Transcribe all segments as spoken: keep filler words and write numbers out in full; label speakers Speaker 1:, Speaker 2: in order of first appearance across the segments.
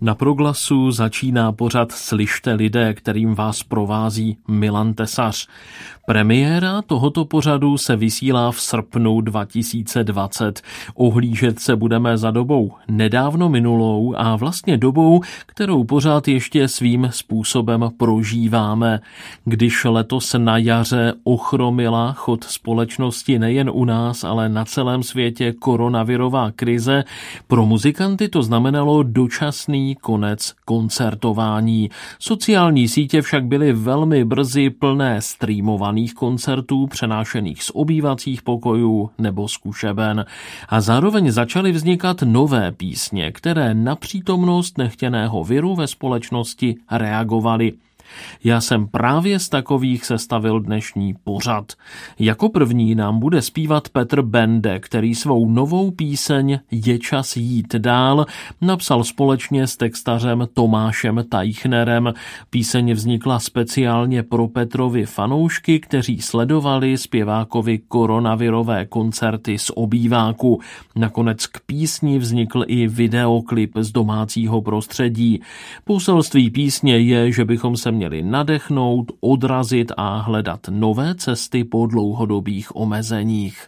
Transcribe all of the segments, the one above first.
Speaker 1: Na Proglasu začíná pořad Slyšte lidé, kterým vás provází Milan Tesař. Premiéra tohoto pořadu se vysílá v srpnu dva tisíce dvacet. Ohlížet se budeme za dobou nedávno minulou a vlastně dobou, kterou pořád ještě svým způsobem prožíváme. Když letos na jaře ochromila chod společnosti nejen u nás, ale na celém světě koronavirová krize, pro muzikanty to znamenalo dočasný konec koncertování. Sociální sítě však byly velmi brzy plné streamovaných koncertů přenášených z obývacích pokojů nebo zkušeben. A zároveň začaly vznikat nové písně, které na přítomnost nechtěného viru ve společnosti reagovaly. Já jsem právě z takových sestavil dnešní pořad. Jako první nám bude zpívat Petr Bende, který svou novou píseň Je čas jít dál napsal společně s textařem Tomášem Teichnerem. Píseň vznikla speciálně pro Petrovy fanoušky, kteří sledovali zpěvákovi koronavirové koncerty z obýváku. Nakonec k písni vznikl i videoklip z domácího prostředí. Poselství písně je, že bychom se měli nadechnout, odrazit a hledat nové cesty po dlouhodobých omezeních.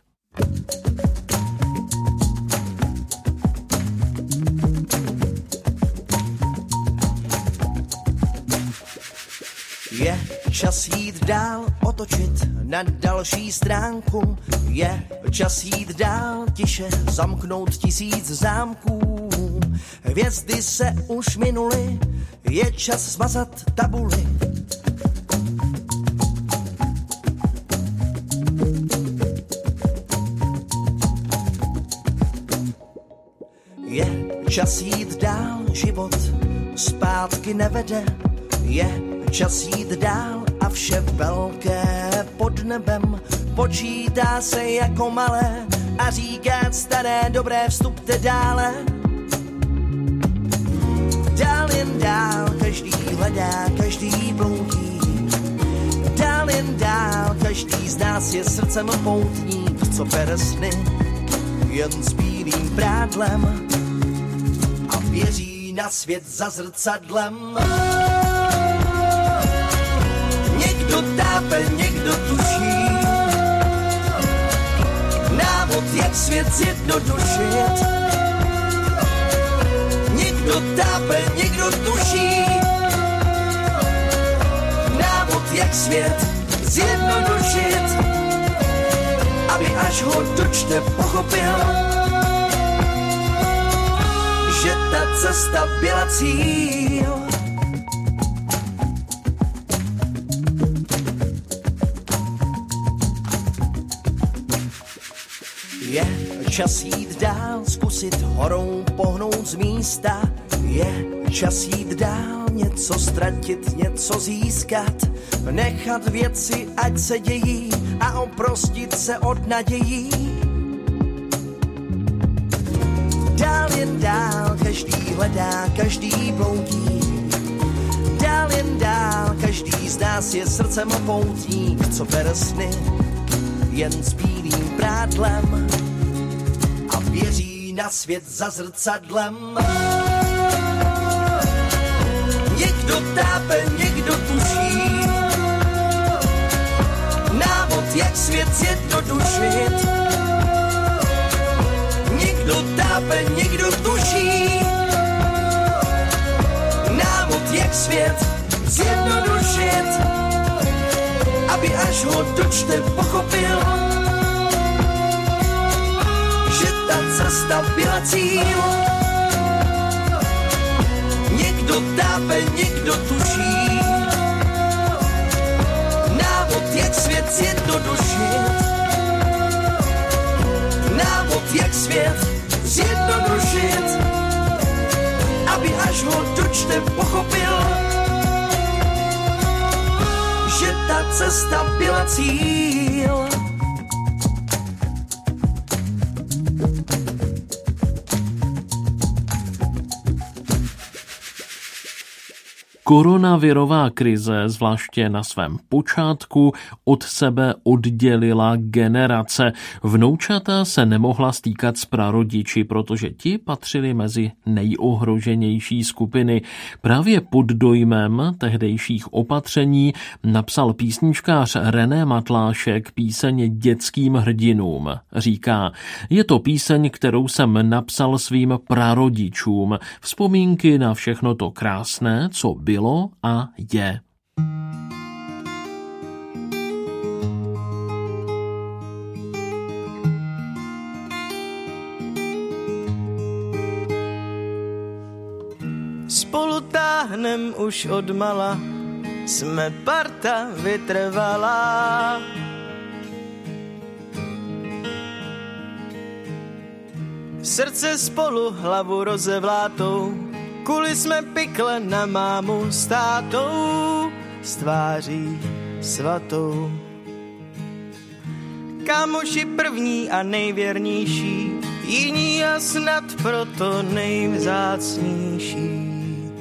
Speaker 2: Je čas jít dál, otočit na další stránku. Je čas jít dál, tiše zamknout tisíc zámků. Hvězdy se už minuly, je čas smazat tabuly. Je čas jít dál, život zpátky nevede. Je čas jít dál a vše velké pod nebem počítá se jako malé a říká staré dobré vstupte dále. Dál jen dál, každý hledá, každý bloudí. Dál jen dál, každý z nás je srdcem poutník, co bere sny jen s bílým prádlem a věří na svět za zrcadlem. Někdo tápe, někdo tuší návod, jak svět zjednodušit. Někdo tápe, někdo tuší návod, jak svět zjednodušit, aby až ho dočte pochopil, že ta cesta byla cíl. Je čas jít dál, zkusit horou pohnout z místa. Je čas jít dál, něco ztratit, něco získat. Nechat věci, ať se dějí a oprostit se od nadějí. Dál jen dál, každý hledá, každý bloudí. Dál jen dál, každý z nás je srdcem poutník, co bere sny jen s bílým prádlem a věří na svět za zrcadlem. Někdo tápe, někdo tuší návod, jak svět zjednodušit. Někdo tápe, někdo tuší návod, jak svět zjednodušit, aby až ho dočte pochopil, že ta cesta byla cíl. Někdo tápe, někdo tuší návod, jak svět zjednodušit. Návod, jak svět zjednodušit, aby až ho dočte pochopil, že ta cesta byla cíl.
Speaker 1: Koronavirová krize, zvláště na svém počátku, od sebe oddělila generace. Vnoučata se nemohla stýkat s prarodiči, protože ti patřili mezi nejohroženější skupiny. Právě pod dojmem tehdejších opatření napsal písničkář René Matlášek píseň Dětským hrdinům. Říká, je to píseň, kterou jsem napsal svým prarodičům. Vzpomínky na všechno to krásné, co bylo a je.
Speaker 2: Spolu táhnem už odmala, jsme parta vytrvalá. Srdce spolu, hlavu rozevlátou, kuli jsme pikle na mámu s tátou, s tváří svatou. Kámoši první a nejvěrnější, jiní a snad proto nejvzácnější.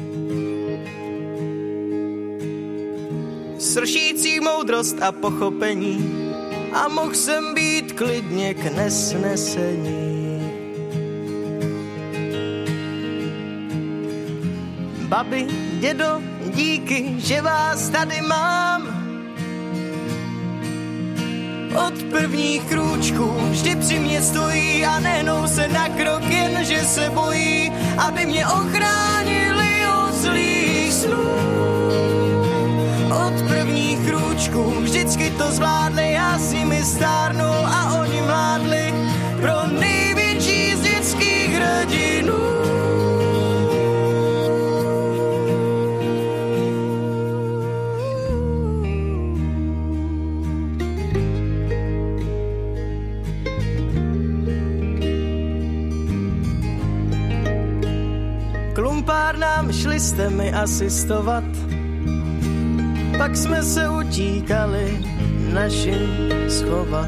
Speaker 2: Sršící moudrost a pochopení, a mohl jsem být klidně k nesnesení. Babi, dědo, díky, že vás tady mám. Od prvních krůčků vždy při mě stojí a nehnou se na krok, jen že se bojí, aby mě ochránili od zlých snů. Od prvních krůčků vždycky to zvládli, já s nimi stárnul a oni mládli pro největší z dětských hrdinů. Klumpárnám šli jste mi asistovat, pak jsme se utíkali našim schovat.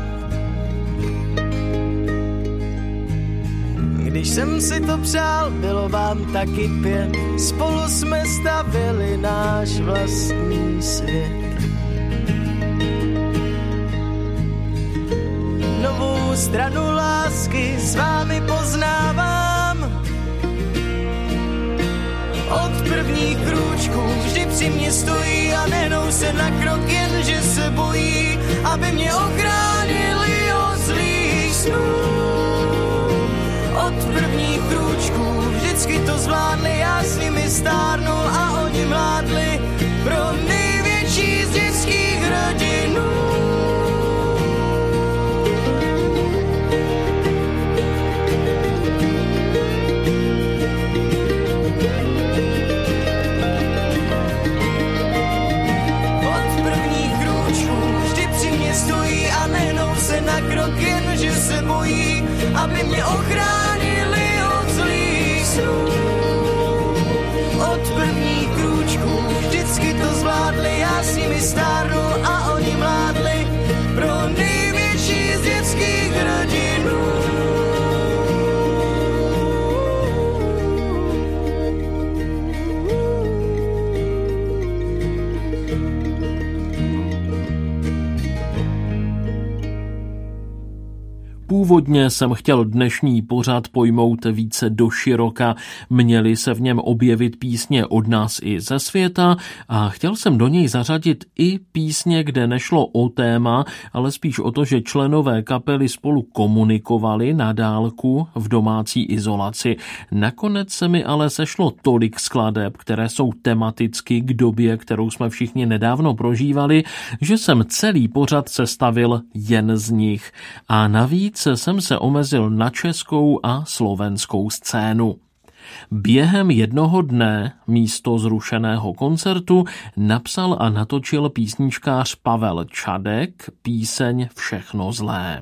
Speaker 2: Když jsem si to přál, bylo vám taky pět, spolu jsme stavili náš vlastní svět. Novou stranu lásky s vámi poznávám. Od prvních krůčků vždy při mě stojí a nehnou se na krok, jen že se bojí, aby mě ochránili od zlých snů. Od prvních krůčků vždycky to zvládli, já s nimi stárnul a oni mládli pro největší z dětských hrdinů. Stojí a nehnou se na krok, jen že se bojí, aby mě ochránili od zlých snů. Od prvních krůčků vždycky to zvládli, já s nimi stárnul a oni mládli pro největší z dětských hrdinů.
Speaker 1: Původně jsem chtěl dnešní pořad pojmout více doširoka, měly se v něm objevit písně od nás i ze světa a chtěl jsem do něj zařadit i písně, kde nešlo o téma, ale spíš o to, že členové kapely spolu komunikovali na dálku v domácí izolaci. Nakonec se mi ale sešlo tolik skladeb, které jsou tematicky k době, kterou jsme všichni nedávno prožívali, že jsem celý pořad sestavil jen z nich. A navíc jsem se omezil na českou a slovenskou scénu. Během jednoho dne místo zrušeného koncertu napsal a natočil písničkář Pavel Čadek píseň Všechno zlé.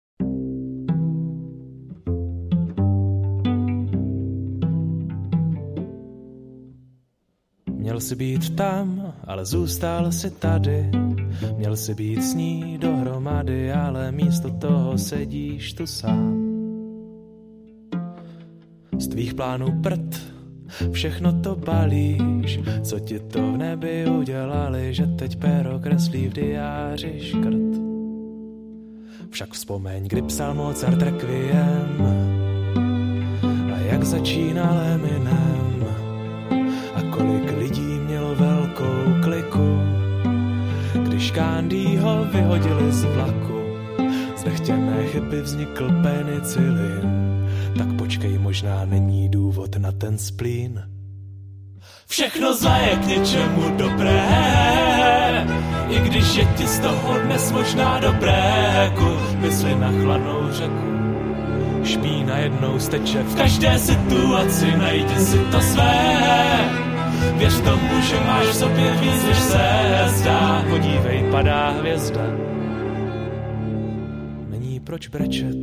Speaker 3: Měl jsi být tam, ale zůstal jsi tady. Měl jsi být s ní dohromady, ale místo toho sedíš tu sám. Z tvých plánů prd všechno to balíš, co ti to v nebi udělali, že teď péro kreslí v diáři škrt. Však vzpomeň, kdy psal Mozart Requiem a jak začínal Eminem a kolik lidí mělo velkou kliku, když Gandhiho vyhodili z vlaku. Z nechtěné chyby vznikl penicilin, tak počkej, možná není důvod na ten splín. Všechno zlé je k něčemu dobré, i když je ti z toho dnes možná dobré. Mysli na chladnou řeku, špína jednou steče, v každé situaci najdi si to své. Věř tomu, že máš v sobě víc, než se zdá. Podívej, padá hvězda, není proč brečet.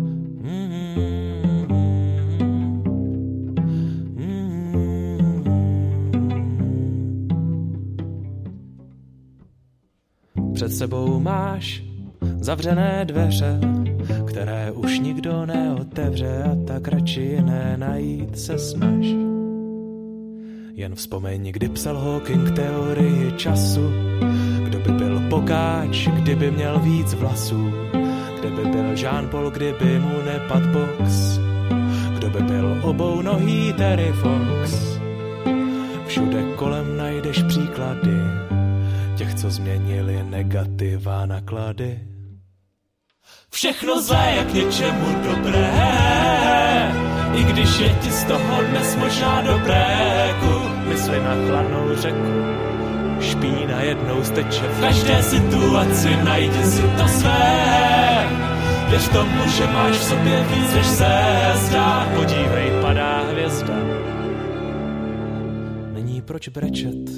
Speaker 3: Před sebou máš zavřené dveře, které už nikdo neotevře, a tak radši jiné najít se snaž. Jen vzpomeň, kdy psal Hawking teorii času, kdo by byl Pogáč, kdyby měl víc vlasů, kde by byl Jean-Paul, kdyby mu nepad box, kdo by byl obounohý Terry Fox. Všude kolem najdeš příklady těch, co změnili negativa na klady. Všechno zlé je k něčemu dobré, i když je ti z toho dnes možná dobré. Mysli na chladnou řeku, špína jednou steče, v každé situaci najdi si to své. Věř tomu, že máš v sobě víc, než se zdá. Podívej, padá hvězda, není proč brečet.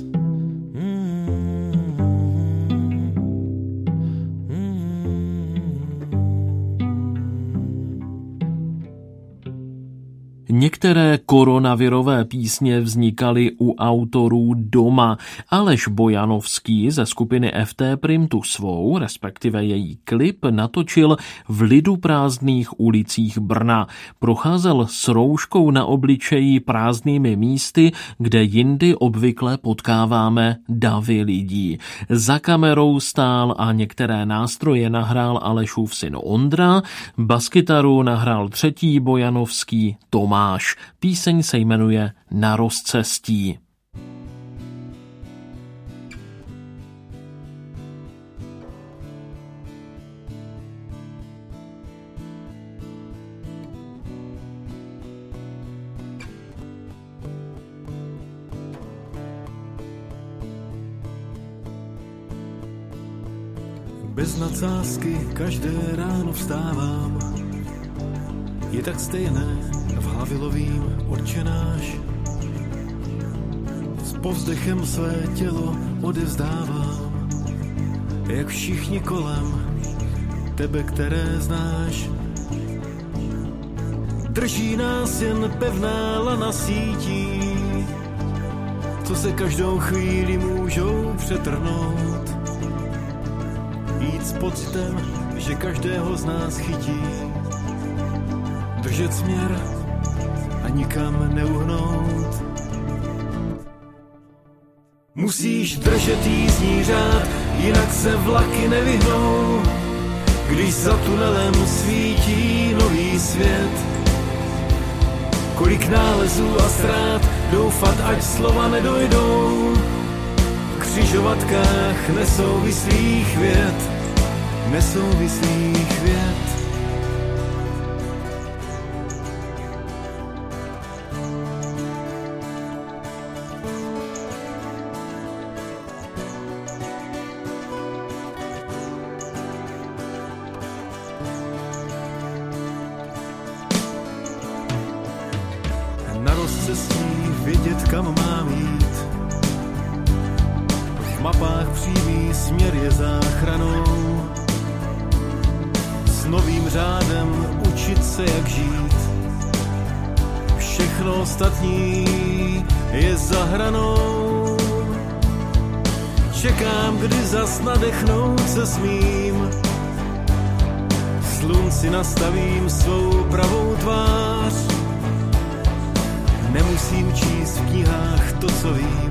Speaker 1: Některé koronavirové písně vznikaly u autorů doma. Aleš Bojanovský ze skupiny F T Prim tu svou, respektive její klip, natočil v liduprázdných ulicích Brna. Procházel s rouškou na obličeji prázdnými místy, kde jindy obvykle potkáváme davy lidí. Za kamerou stál a některé nástroje nahrál Alešův syn Ondra, baskytaru nahrál třetí Bojanovský Tomáš. Píseň se jmenuje Na rozcestí.
Speaker 4: Bez nadsázky každé ráno vstávám, je tak stejné, v hlavě lovím Otčenáš. S povzdechem své tělo odevzdávám, jak všichni kolem, tebe, které znáš. Drží nás jen pevná lana sítí, co se každou chvíli můžou přetrhnout. Jít s pocitem, že každého z nás chytí, držet směr a nikam neuhnout. Musíš držet jízdní řád, jinak se vlaky nevyhnou, když za tunelem svítí nový svět. Kolik nálezů a ztrát, doufat, ať slova nedojdou, v křižovatkách nesouvislých vět, nesouvislých vět. Na rozcestí vědět, kam mám jít, v mapách přímý směr je záchranou, s novým řádem učit se, jak žít. Všechno ostatní je za hranou. Čekám, kdy zas nadechnout se smím, slunci nastavím svou pravou tvář. nemusím číst v knihách to, co vím.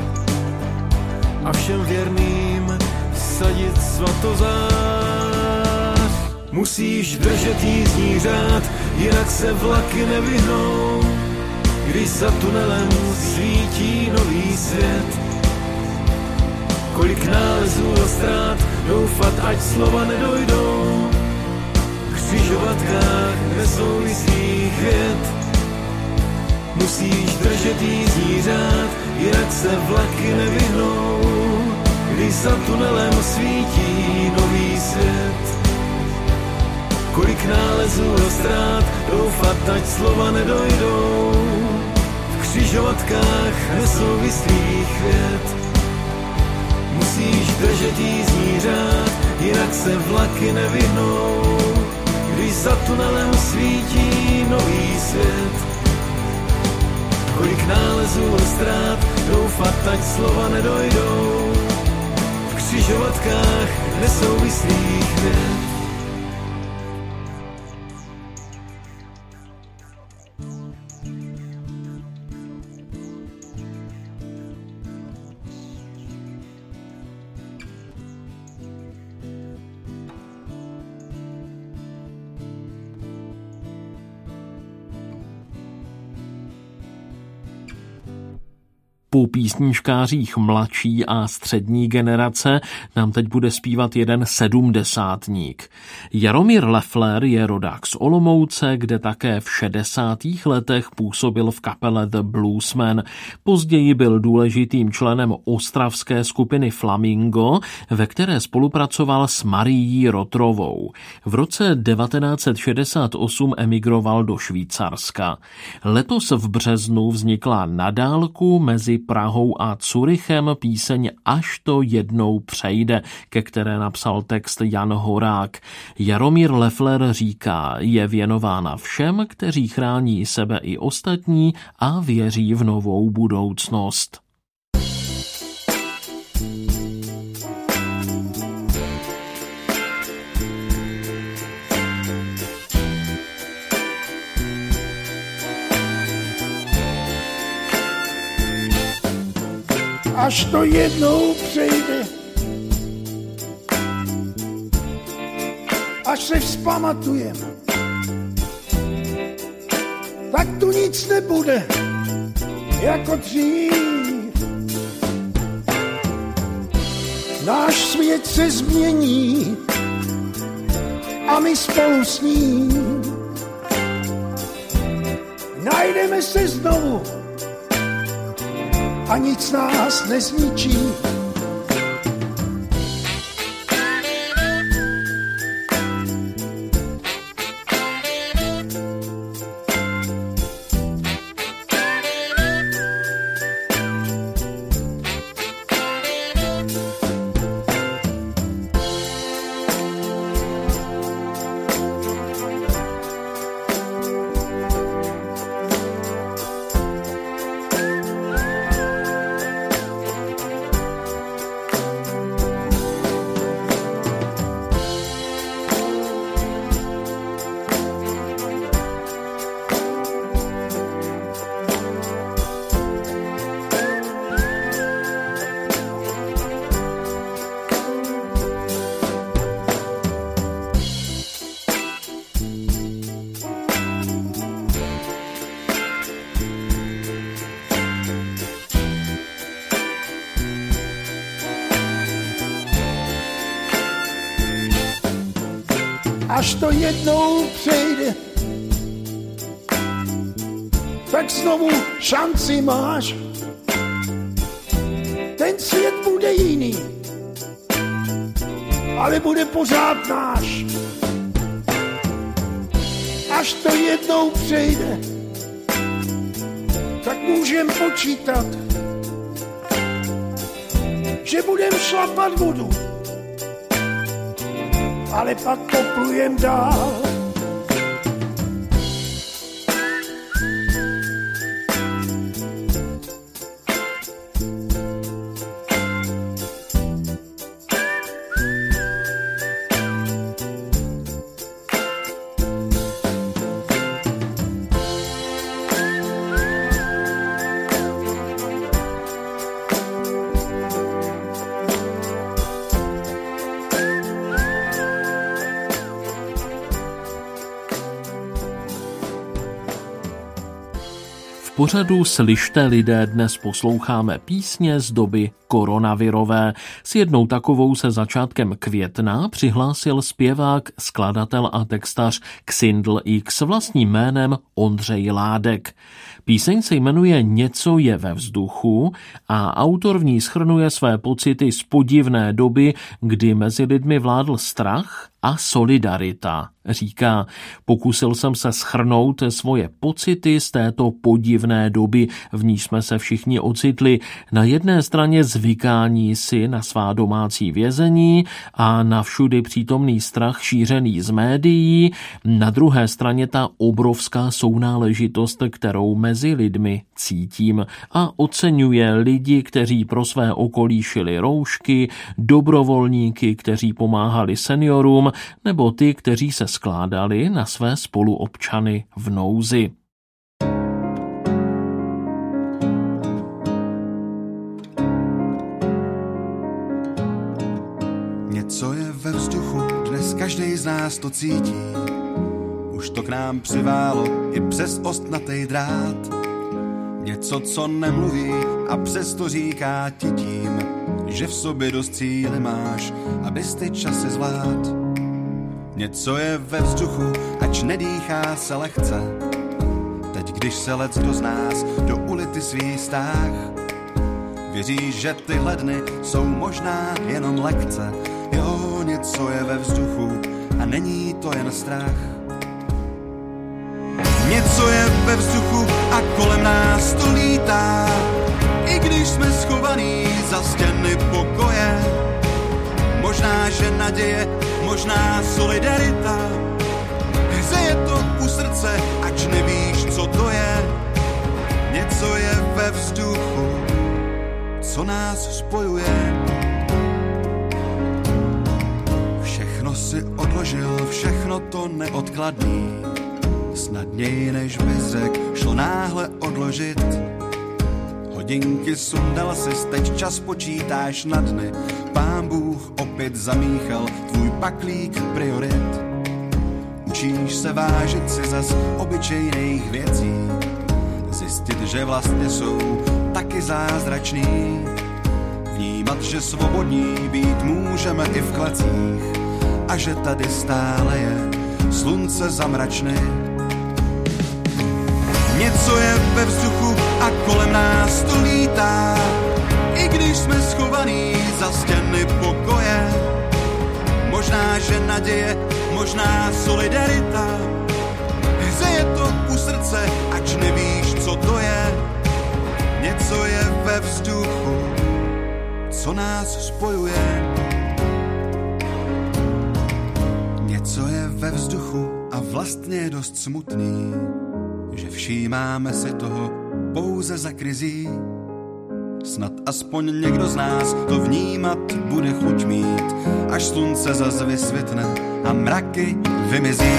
Speaker 4: A všem věrným vsadit svatozář. Musíš držet jízdní řád, jinak se vlaky nevyhnou, když za tunelem svítí nový svět. Kolik nálezů a ztrát, doufat, ať slova nedojdou, v křižovatkách nesouvislých vět. Musíš držet jízdní řád, jinak se vlaky nevyhnou, když za tunelem svítí nový svět. Kolik nálezů a ztrát, doufat, ať slova nedojdou, v křižovatkách nesouvislých vět. Musíš držet jízdní řád, jinak se vlaky nevyhnou, když za tunelem svítí nový svět. Kolik nálezů a ztrát, doufat, ať slova nedojdou, v křižovatkách nesouvislých vět.
Speaker 1: Po písničkářích mladší a střední generace nám teď bude zpívat jeden sedmdesátník. Jaromír Leffler je rodák z Olomouce, kde také v šedesátých letech působil v kapele The Bluesmen. Později byl důležitým členem ostravské skupiny Flamingo, ve které spolupracoval s Marií Rotrovou. V roce devatenáct set šedesát osm emigroval do Švýcarska. Letos v březnu vznikla na dálku mezi Prahou a Curychem píseň Až to jednou přejde, ke které napsal text Jan Horák. Jaromír Leffler říká, je věnována všem, kteří chrání sebe i ostatní a věří v novou budoucnost.
Speaker 5: Až to jednou přejde, až se vzpamatujem, tak tu nic nebude jako dřív. Náš svět se změní a my spolu s ním najdeme se znovu a nic nás nezničí. Až to jednou přejde, tak znovu šanci máš. Ten svět bude jiný, ale bude pořád náš. Až to jednou přejde, tak můžem počítat, že budem šlapat vodu, ale pak poplujem dál.
Speaker 1: pořadu Slyšte lidé dnes posloucháme písně z doby koronavirové. S jednou takovou se začátkem května přihlásil zpěvák, skladatel a textař Xindl X vlastním jménem Ondřej Ládek. Píseň se jmenuje Něco je ve vzduchu a autor v ní shrnuje své pocity z podivné doby, kdy mezi lidmi vládl strach a solidarita. Říká, pokusil jsem se shrnout svoje pocity z této podivné doby, v níž jsme se všichni ocitli. Na jedné straně zvykání si na svá domácí vězení a na všudy přítomný strach šířený z médií, na druhé straně ta obrovská sounáležitost, kterou mezi lidmi cítím, a oceňuje lidi, kteří pro své okolí šili roušky, dobrovolníky, kteří pomáhali seniorům, nebo ty, kteří se skládali na své spoluobčany v nouzi.
Speaker 6: Něco je ve vzduchu, dnes každej z nás to cítí. Už to k nám přiválo i přes ostnatej drát. Něco, co nemluví a přesto říká ti tím, že v sobě dost síly máš, abys ty časy zvlád. Něco je ve vzduchu, ač nedýchá se lehce. Teď, když se lec kdo z nás do ulity svý stáh, věří, že tyhle dny jsou možná jenom lekce. Jo, něco je ve vzduchu a není to jen strach. Něco je ve vzduchu a kolem nás to lítá, i když jsme schovaní za stěny pokoje. Možná, že naděje, možná solidarita, hřeje to u srdce, ač nevíš, co to je. Něco je ve vzduchu, co nás spojuje. Všechno si odložil, všechno to neodkladný, snadněji než bys řekl, šlo náhle odložit. Hodinky sundal si, teď čas počítáš na dny. Pán Bůh opět zamíchal tvůj paklík priorit. Učíš se vážit si zas obyčejných věcí, zjistit, že vlastně jsou taky zázračný. Vnímat, že svobodní být můžeme i v klecích a že tady stále je slunce zamračny. Něco je ve vzduchu a kolem nás to lítá, i když jsme schovaní za stěny pokoje. Možná, že naděje, možná solidarita, hřeje to u srdce, ač nevíš, co to je. Něco je ve vzduchu, co nás spojuje. Něco je ve vzduchu a vlastně je dost smutný, že všímáme si toho pouze za krizí. Snad aspoň někdo z nás to vnímat bude chuť mít, až slunce zas vysvětne a mraky vymizí.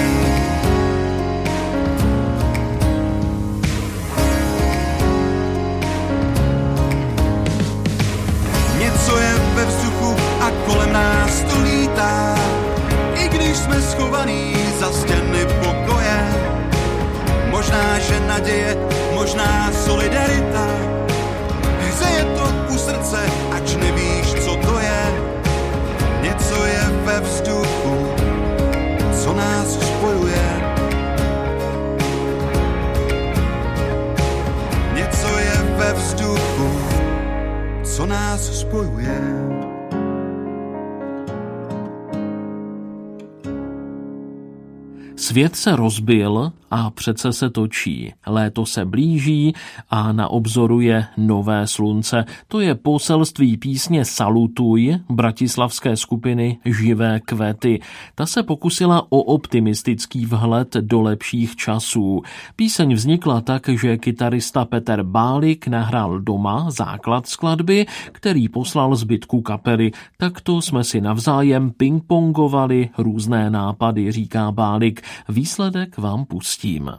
Speaker 6: Něco je ve vzduchu a kolem nás to lítá, i když jsme schovaní za stěny pokoje. Možná, že naděje, možná solidarita, hřeje to u srdce, ač nevíš, co to je. Něco je ve vzduchu, co nás spojuje. Něco je ve vzduchu, co nás spojuje.
Speaker 1: Svět se rozbil a přece se točí. Léto se blíží a na obzoru je nové slunce. To je poselství písně Salutuj bratislavské skupiny Živé kvety. Ta se pokusila o optimistický vhled do lepších časů. Píseň vznikla tak, že kytarista Petr Bálik nahrál doma základ skladby, který poslal zbytku kapely. Takto jsme si navzájem pingpongovali různé nápady, říká Bálik. Výsledek vám pustím.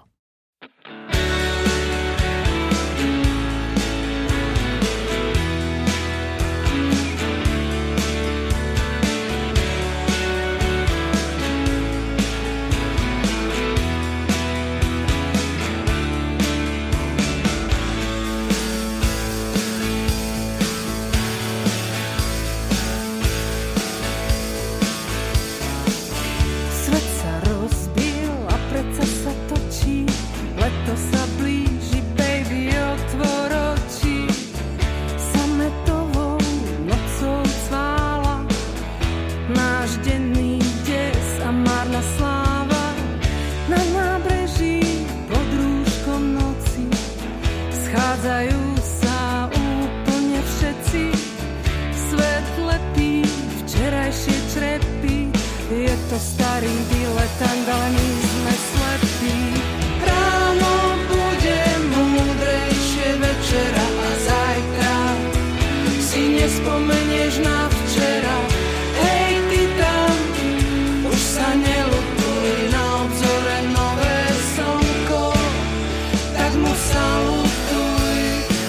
Speaker 7: starý diletant, ale my sme slepí. Ráno bude múdrejšie večera a zajtra si nespomenieš na včera. Hej, ty tam, už sa nelutuj, na obzore nové slnko, tak mu salutuj,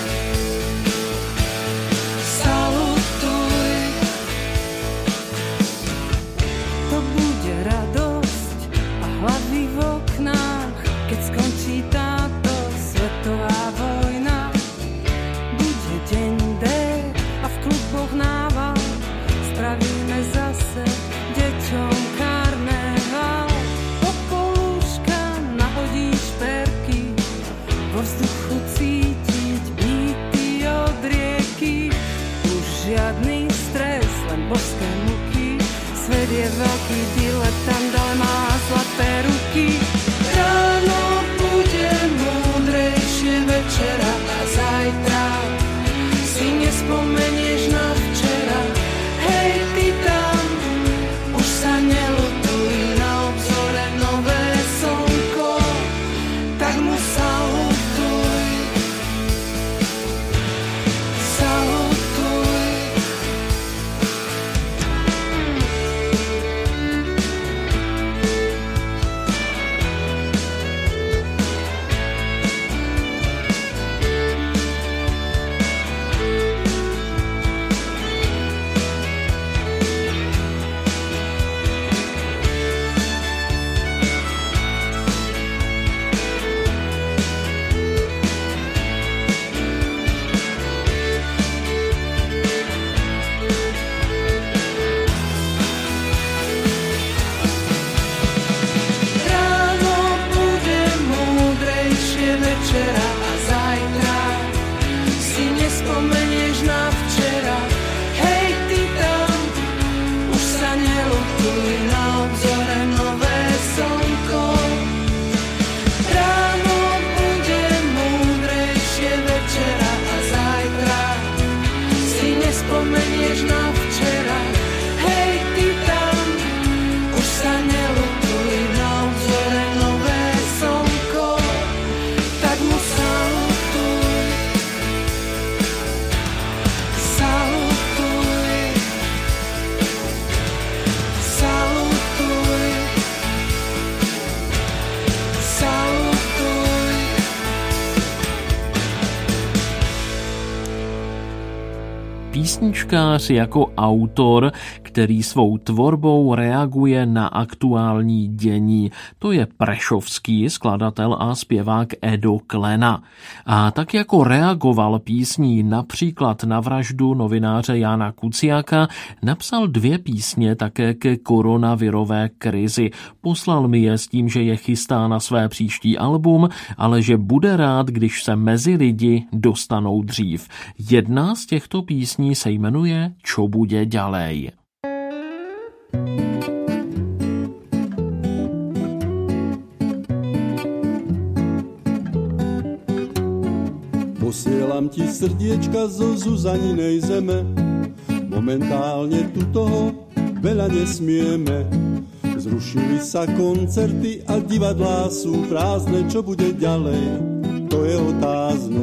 Speaker 7: salutuj. To bude radosť a hlavy v oknách, keď skončí táto svetová vojna. Bude deň D a v kluboch nával spravíme zase deťom karneval. Popolúška nahodíš perky, vo vzduchu cítiť býty od rieky. Už žiadny stres, len božské muky. Svet je veľký diletant, ale má zlaté ruky. Ráno bude múdrejšie večera a zajtra si nespomenieš na včera. Hej, ty tam, už sa nelutuj, na obzore nové slnko, tak mu salutuj, salutuj.
Speaker 1: Písničkář jako autor, který svou tvorbou reaguje na aktuální dění. To je prešovský skladatel a zpěvák Edo Klena. A tak jako reagoval písní například na vraždu novináře Jána Kuciaka, napsal dvě písně také ke koronavirové krizi. Poslal mi je s tím, že je chystá na své příští album, ale že bude rád, když se mezi lidi dostanou dřív. Jedna z těchto písní se jmenuje Čo bude ďalej.
Speaker 8: Posielam ti srdiečka zo Zuzaninej zeme. Momentálne tu toho veľa nesmieme. Zrušili sa koncerty a divadlá sú prázdne. Čo bude ďalej, to je otázne.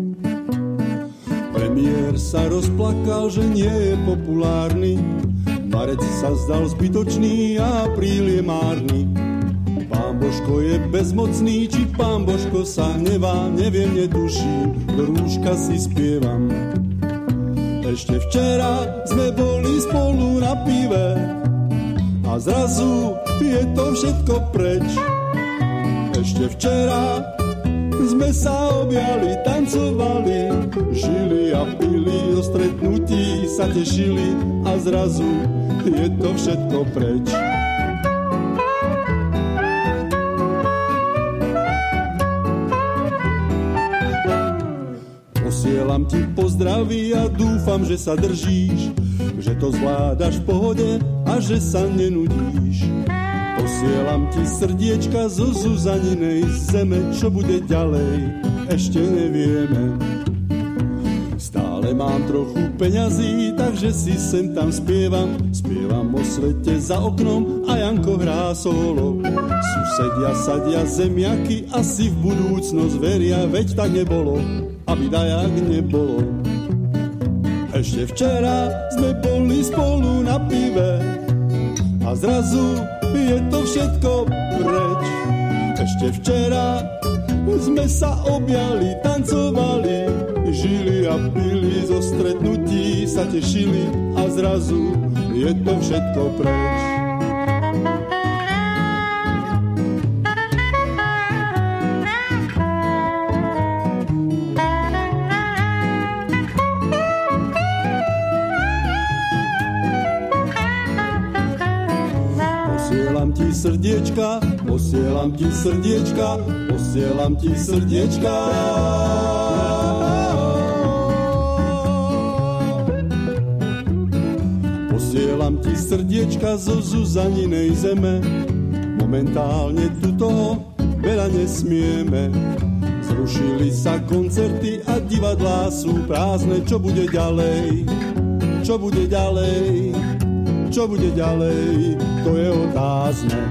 Speaker 8: Premiér sa rozplakal, že nie je populárny. Marec sa zdal zbytočný a apríl je márny. Pán Božko je bezmocný, či pán Božko sa hnevá, neviem, netuším, do rúška si spievam. Ešte včera sme boli spolu na pive a zrazu je to všetko preč. Ešte včera sme sa objali, tancovali, žili a pili, o stretnutí sa tešili a zrazu je to všetko preč. Posielam ti pozdraví a dúfam, že sa držíš, že to zvládaš v pohode a že sa nenudíš. Posielam ti srdiečka zo Zuzaninej zeme. Čo bude ďalej, ešte nevieme. Stále ale mám trochu peňazí, takže si sem tam spievam. Spievam o svete za oknom a Janko hrá solo. Susedia sadia zemiaky, asi v budúcnosť veria, veď tak nebolo, aby dajak nebolo. Ešte včera sme boli spolu na pive a zrazu je to všetko preč. Ešte včera sme sa objali, tancovali, žili a pili, zo stretnutí sa tešili a zrazu je to všetko preč. Posielam ti srdiečka, posielam ti srdiečka, posielam ti srdiečka. Posielam ti srdiečka zo Zuzaninej zeme. Momentálne tu toho veľa nesmieme. Zrušili sa koncerty a divadlá sú prázdne. Čo bude ďalej? Čo bude ďalej? Čo bude ďalej, to je otázne.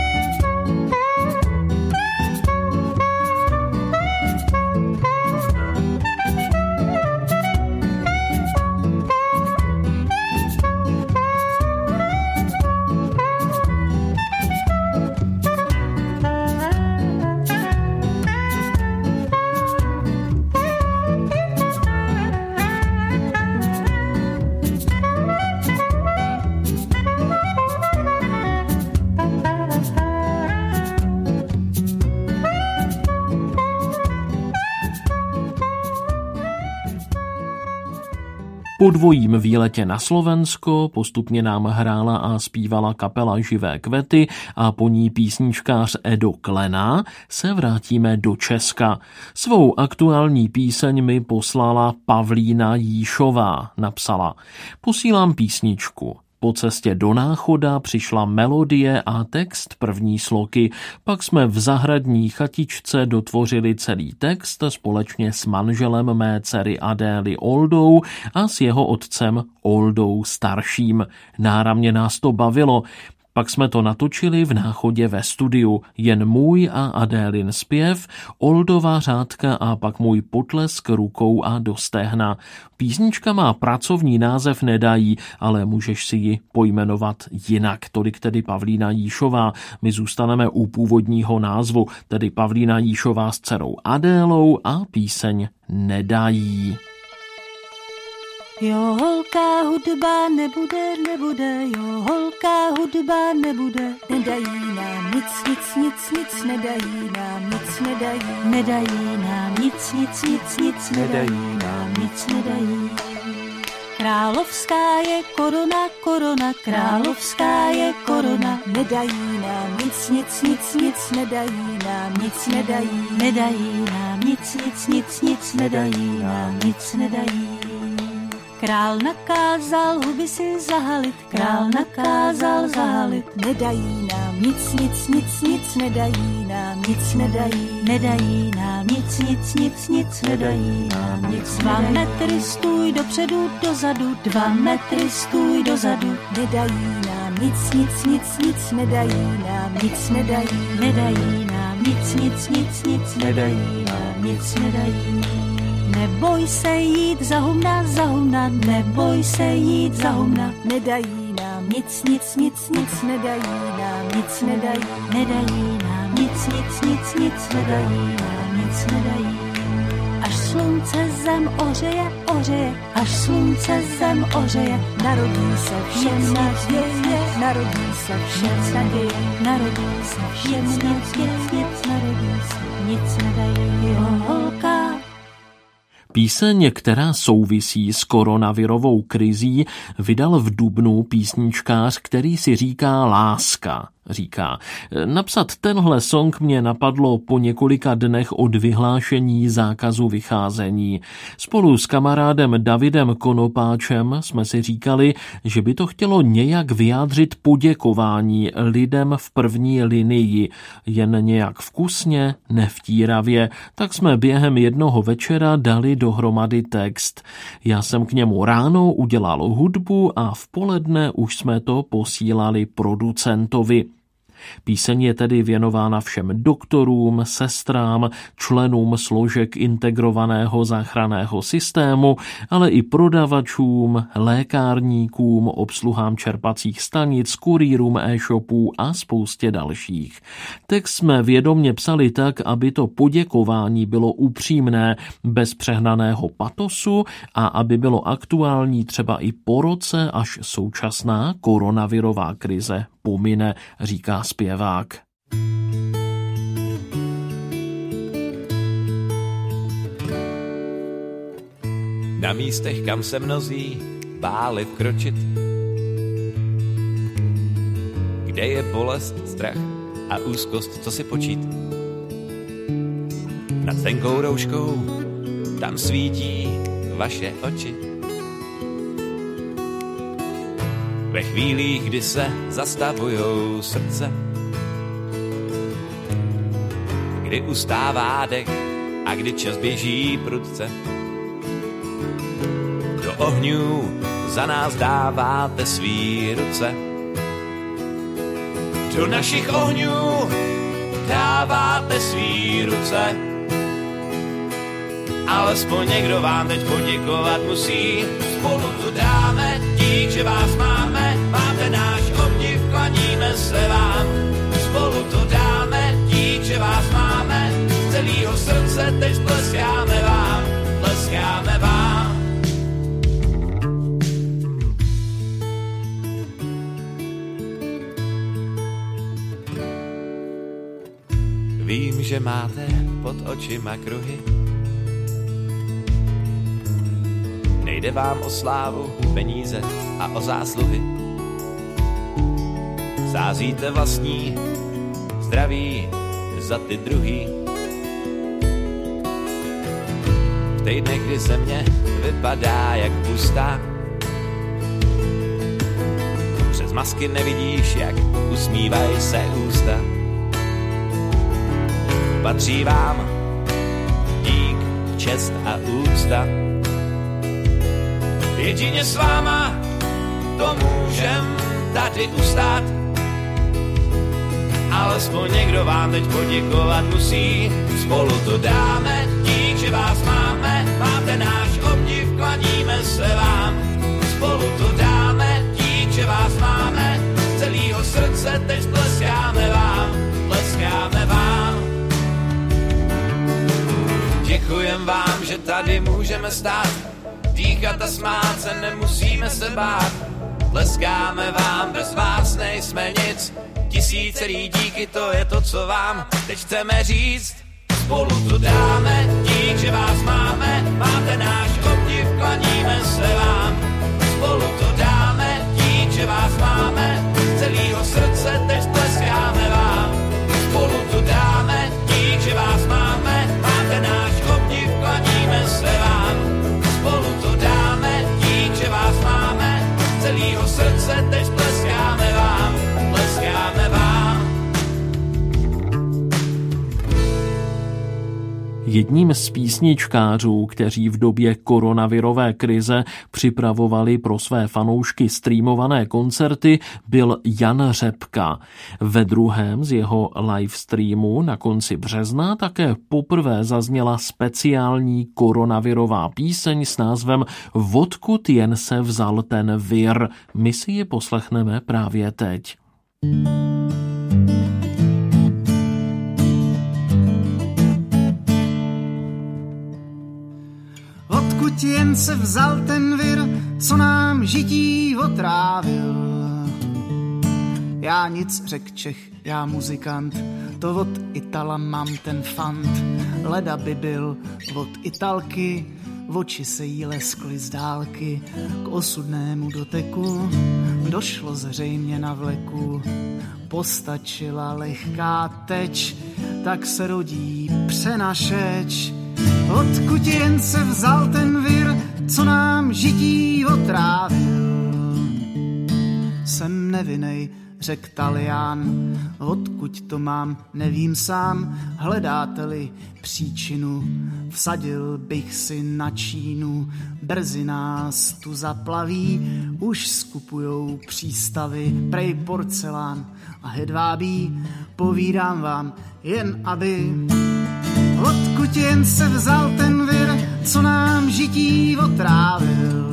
Speaker 1: Po dvojím výletě na Slovensko postupně nám hrála a zpívala kapela Živé kvety a po ní písničkář Edo Klena se vrátíme do Česka. Svou aktuální píseň mi poslala Pavlína Jíšová, napsala: Posílám písničku. Po cestě do Náchoda přišla melodie a text první sloky, pak jsme v zahradní chatičce dotvořili celý text společně s manželem mé dcery Adély Oldou a s jeho otcem Oldou starším. Náramně nás to bavilo. Pak jsme to natočili v Náchodě ve studiu. Jen můj a Adélin zpěv, Oldova řádka a pak můj potlesk rukou a do stehna. Písnička má pracovní název Nedají, ale můžeš si ji pojmenovat jinak. Tolik tedy Pavlína Jíšová. My zůstaneme u původního názvu, tedy Pavlína Jíšová s dcerou Adélou a píseň Nedají.
Speaker 9: Jo, holka, hudba nebude, nebude, jo, holka, hudba nebude, nedají nám nic, nic, nic, nic, nedají nám nic, nedají, nedají nám nic, nic, nic, nic, nedají nám nic, nedají. Královská je korona, korona, královská je korona, nedají nám nic, nic, nic, nic, nedají nám nic, nedají, nedají nám nic, nic, nic, nic, nedají nám nic, nedají. Král nakázal huby si zahalit, král nakázal zahalit, nedají nám nic, nic, nic, nic, nedají nám nic, nedají, nedají nám nic, nic, nic, nic, nedají nám nic. Dva metry stůj dopředu, dozadu, dva metry stůj dozadu, nedají nám nic, nic, nic, nic, nedají nám nic, nedají, nedají nám nic, nic, nic, nic, nedají nám nic, nedají. Neboj se jít za humna, za humna, neboj se jít za humna, nedají nám nic, nic, nic, nic, nedají nám nic, nedají, nedají nám nic, nic, nic, nic, nedají nám nic, nedají. Až slunce zem ohřeje, ohřeje, až slunce zem ohřeje, narodí se všem naděje, narodí se všem naděje, narodí se všem nic, nic, nic, narodí se nic, nedají, jo, holka.
Speaker 1: Píseň, která souvisí s koronavirovou krizí, vydal v dubnu písničkář, který si říká Láska. říká. Napsat tenhle song mě napadlo po několika dnech od vyhlášení zákazu vycházení. Spolu s kamarádem Davidem Konopáčem jsme si říkali, že by to chtělo nějak vyjádřit poděkování lidem v první linii, jen nějak vkusně, nevtíravě, tak jsme během jednoho večera dali dohromady text. Já jsem k němu ráno udělal hudbu a v poledne už jsme to posílali producentovi. Píseň je tedy věnována všem doktorům, sestrám, členům složek integrovaného záchranného systému, ale i prodavačům, lékárníkům, obsluhám čerpacích stanic, kurýrům e-shopů a spoustě dalších. Text jsme vědomě psali tak, aby to poděkování bylo upřímné, bez přehnaného patosu a aby bylo aktuální třeba i po roce, až současná koronavirová krize pomine, říká zpěvák.
Speaker 3: Na místech, kam se mnozí báli vkročit, kde je bolest, strach a úzkost, co si počít. Nad tenkou rouškou tam svítí vaše oči. Ve chvílích, kdy se zastavujou srdce, kdy ustává dech a kdy čas běží prudce, do ohňů za nás dáváte svý ruce. Do našich ohňů dáváte svý ruce. Alespoň někdo vám teď poděkovat musí. Spolu to dáme, dík, že vás máme. Máte náš obdiv, klaníme se vám. Spolu to dáme, dík, že vás máme. Z celého srdce teď tleskáme vám, tleskáme vám. Vím, že máte pod očima kruhy. Nejde vám o slávu, peníze a o zásluhy. Sázíte vlastní zdraví za ty druhý. V týdnech, kdy země vypadá jak pustá, přes masky nevidíš, jak usmívají se ústa. Patří vám dík, čest a úcta. Jedině s váma to můžem tady ustát. Alespoň někdo vám teď poděkovat musí. Spolu to dáme, dík, že vás máme. Máte náš obdiv, klaníme se vám. Spolu to dáme, dík, že vás máme. Z celého srdce teď tleskáme vám, tleskáme vám. Děkujem vám, že tady můžeme stát. Dýchat a smát se, nemusíme se bát. Tleskáme vám, bez vás nejsme nic. Tisícerý díky, to je to, co vám teď chceme říct. Spolu to dáme, dík, že vás máme. Máte náš obdiv, klaníme se vám. Spolu to dáme, dík, že vás máme. Z celého srdce teď tleskáme vám. Spolu to dáme, dík, že vás máme. Máte náš obdiv, klaníme se vám. Spolu to dáme, dík, že vás máme. Z celého srdce teď tleskáme vám, tleskáme vám.
Speaker 1: Jedním z písničkářů, kteří v době koronavirové krize připravovali pro své fanoušky streamované koncerty, byl Jan Řepka. Ve druhém z jeho live streamu na konci března také poprvé zazněla speciální koronavirová píseň s názvem Odkud jen se vzal ten vir. My si ji poslechneme právě teď.
Speaker 10: Odkud jen se vzal ten vir, co nám žití otrávil. Já nic, řek Čech, já muzikant, to od Itala mám ten fant. Leda by byl od Italky oči se jí leskly z dálky, k osudnému doteku došlo zřejmě na vleku. Postačila lehká teč, tak se rodí přenašeč. Odkud jen se vzal ten vir, co nám žití otrávil. Jsem nevinnej, řekl Talián, odkud to mám, nevím sám, hledáte-li příčinu, vsadil bych si na Čínu, brzy nás tu zaplaví, už skupujou přístavy, prej porcelán a hedvábí, povídám vám, jen aby, odkud jen se vzal ten vir, co nám žití otrávil.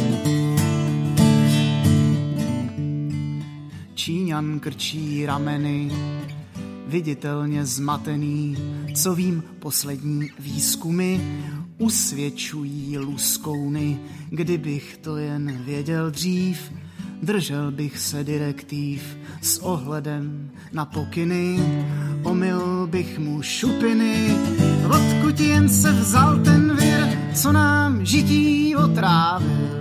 Speaker 10: Číňan krčí rameny, viditelně zmatený, co vím, poslední výzkumy usvědčují luskouny. Kdybych to jen věděl dřív, držel bych se direktiv s ohledem na pokyny, omyl bych mu šupiny, odkud jen se vzal ten vir, co nám žití otrávil.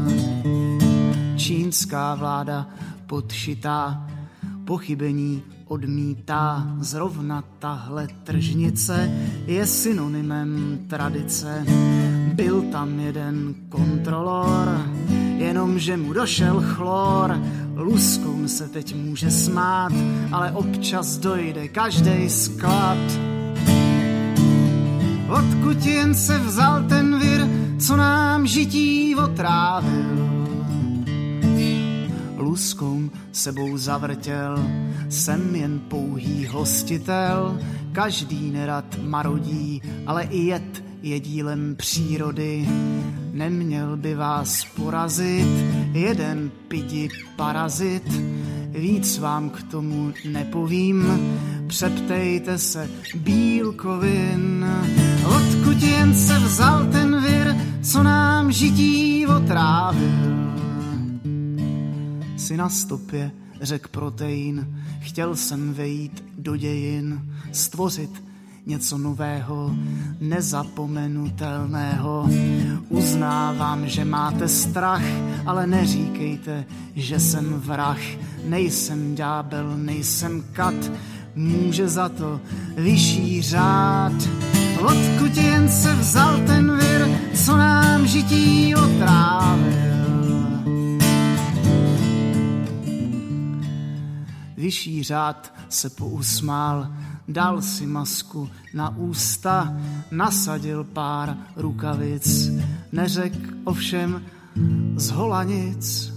Speaker 10: Čínská vláda podšitá, pochybení odmítá, zrovna tahle tržnice je synonymem tradice. Byl tam jeden kontrolor, jenomže mu došel chlor, luskoun se teď může smát, ale občas dojde každej sklad. Odkud jen se vzal ten vir, co nám žití otrávil. Luskoun sebou zavrtěl, jsem jen pouhý hostitel, každý nerad marodí, ale i jed je dílem přírody. Neměl by vás porazit jeden pidi parazit, víc vám k tomu nepovím, přeptejte se bílkovin. Odkud jen se vzal ten vir, co nám žití otrávil. Si na stopě, řek protein, chtěl jsem vejít do dějin, stvořit něco nového, nezapomenutelného. Uznávám, že máte strach, ale neříkejte, že jsem vrah. Nejsem ďábel, nejsem kat, může za to vyšší řád. Odkud jen se vzal ten vir, co nám žití otrávil. Vyšší řád se pousmál, dal si masku na ústa, nasadil pár rukavic, neřek ovšem zhola nic.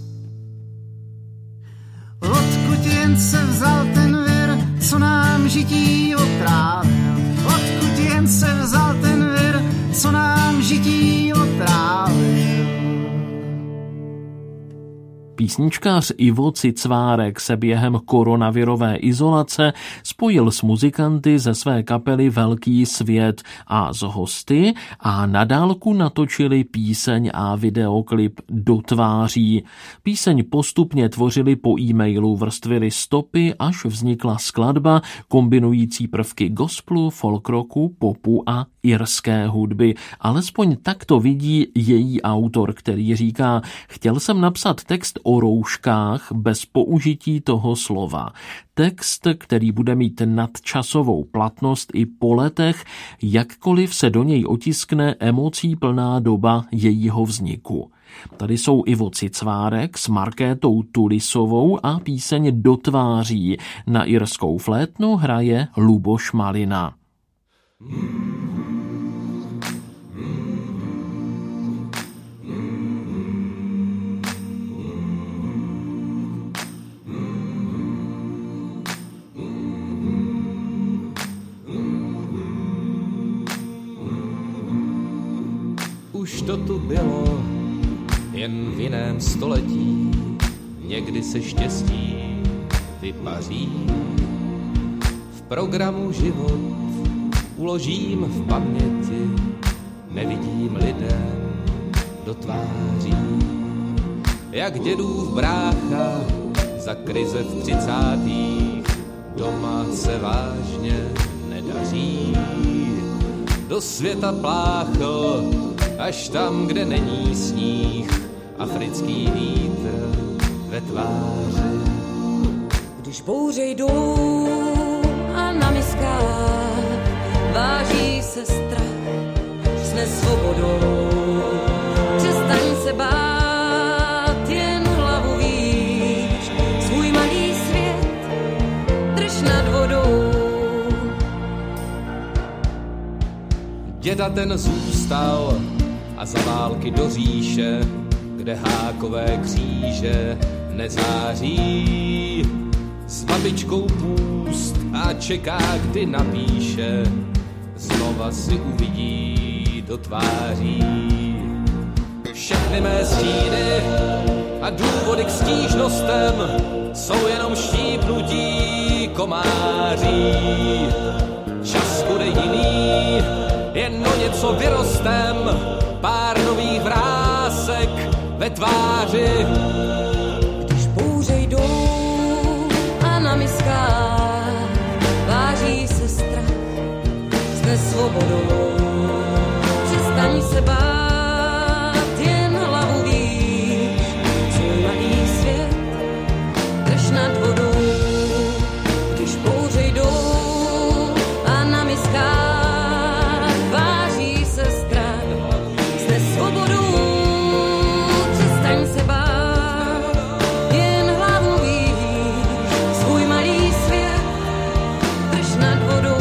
Speaker 10: Odkud jen se vzal ten vir, co nám žití otrávil. Odkud jen se vzal ten vir, co nám žití otrávil.
Speaker 1: Písničkář Ivo Cicvárek se během koronavirové izolace spojil s muzikanty ze své kapely Velký svět a s hosty a na dálku natočili píseň a videoklip Do tváří. Píseň postupně tvořili po e-mailu, vrstvili stopy, až vznikla skladba kombinující prvky gospelu, folk rocku, popu a irské hudby. Alespoň tak to vidí její autor, který říká: chtěl jsem napsat text o rouškách bez použití toho slova. Text, který bude mít nadčasovou platnost i po letech, jakkoliv se do něj otiskne emocí plná doba jejího vzniku. Tady jsou Ivo Cicvárek s Markétou Tulisovou a píseň Do tváří. Na irskou flétnu hraje Luboš Malina.
Speaker 11: Už to tu bylo, jen v jiném století, někdy se štěstí vypaří. V programu život uložím v paměti, nevidím lidem do tváří. Jak dědův brácha za krize v třicátých, doma se vážně nedaří. Do světa pláchl až tam, kde není sníh, africký vítr ve tváři.
Speaker 7: Když bouře jdou a na miskách váží se strach, sne svobodou. Přestaň se bát, jen hlavu výš, svůj malý svět drž nad vodou.
Speaker 11: Děda ten zůstal a za války do říše, kde hákové kříže nezáří. S babičkou půst a čeká, kdy napíše, znova si uvidí do tváří. Všechny mé stíny a důvody k stížnostem jsou jenom štípnutí komáří. Čas bude jiný, jen o něco vyrostem, pár nových vrásek ve tváři.
Speaker 7: Když bouře jdou a na miskách váží se strach, sne svobodou. Přestaň se bát, jen hlavu výš, svůj malý svět drž nad vodou. Když bouře jdou a na miskách váží se strach, sne svobodou. Přestaň se bát, jen hlavu výš, svůj malý svět drž nad vodou.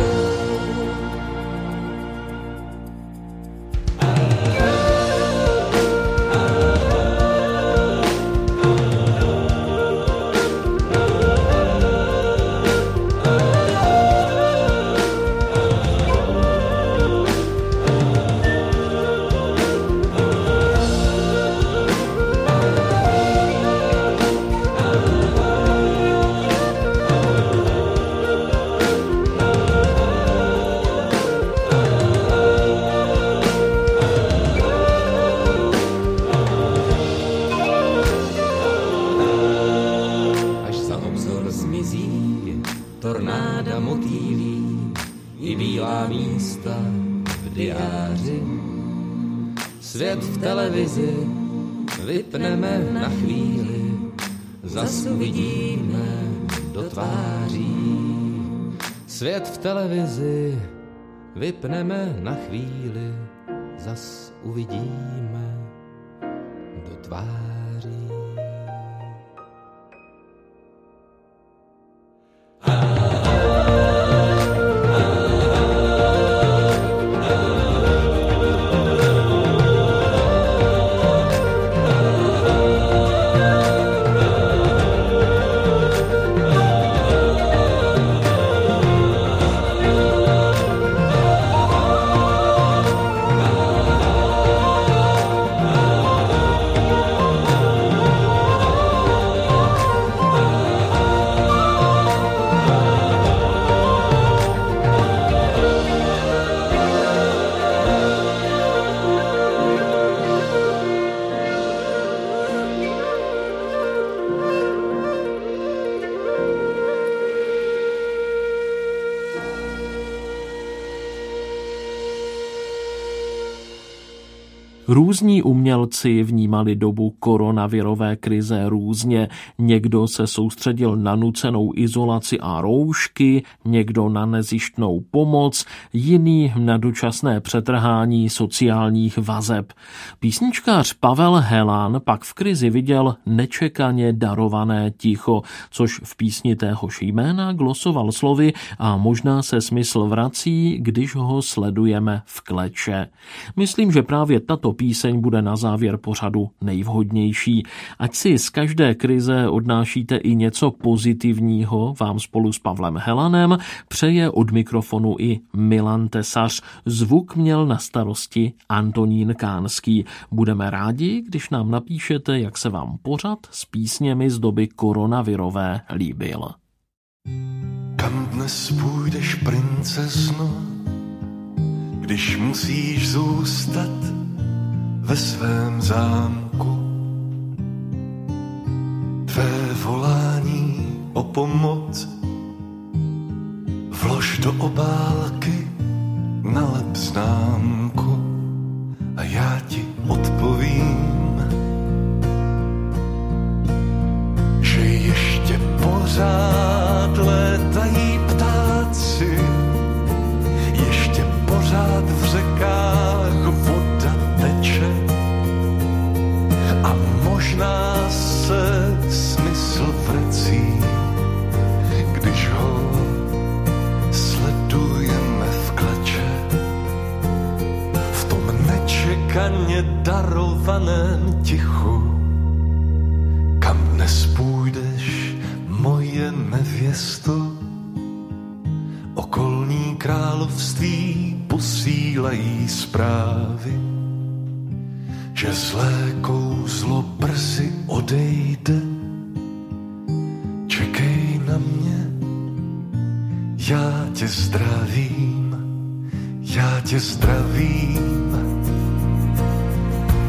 Speaker 11: Až za obzor zmizí tornáda motýlí i bílá místa v diáři. Svět v televizi vypneme na chvíli, zas uvidíme do tváří. Svět v televizi vypneme na chvíli, zas uvidíme do tváří.
Speaker 1: Různí umělci vnímali dobu koronavirové krize různě. Někdo se soustředil na nucenou izolaci a roušky, někdo na nezištnou pomoc, jiný na dočasné přetrhání sociálních vazeb. Písničkář Pavel Helan pak v krizi viděl nečekaně darované ticho, což v písni téhož jména glosoval slovy a možná se smysl vrací, když ho sledujeme v kleče. Myslím, že právě tato píseň bude na závěr pořadu nejvhodnější. Ať si z každé krize odnášíte i něco pozitivního, vám spolu s Pavlem Helanem přeje od mikrofonu i Milan Tesař. Zvuk měl na starosti Antonín Kánský. Budeme rádi, když nám napíšete, jak se vám pořad s písněmi z doby koronavirové líbil.
Speaker 12: Kam dnes půjdeš, princezno, když musíš zůstat ve svém zámku? Tvé volání o pomoc vlož do obálky, nalep známku a já ti odpovím, že ještě pořád létají ptáci, ještě pořád v řekách voda teče a možná se smysl vrací, když ho sledujeme v klače. V tom nečekaně darovaném tichu, kam dnes půjdeš, moje nevěsto. Okolní království posílají zprávy, že zlé kouzlo brzy odejde. Čekej na mě, já tě zdravím, já tě zdravím.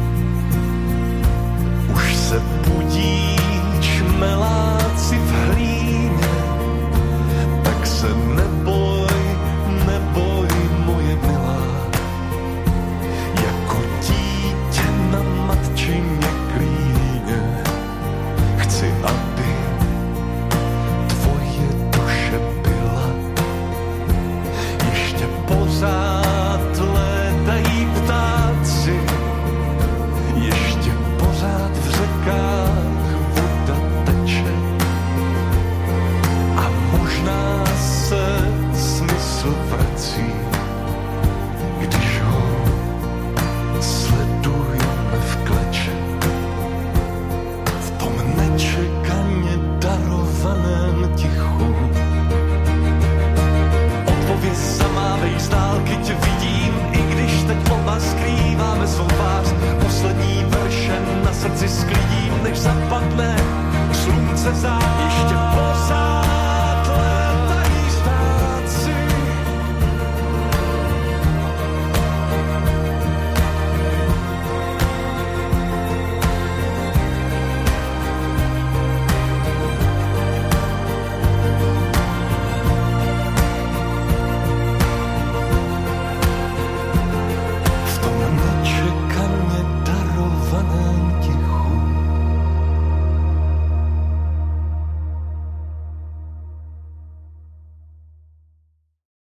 Speaker 12: Už se budí čmeláci v hlíně,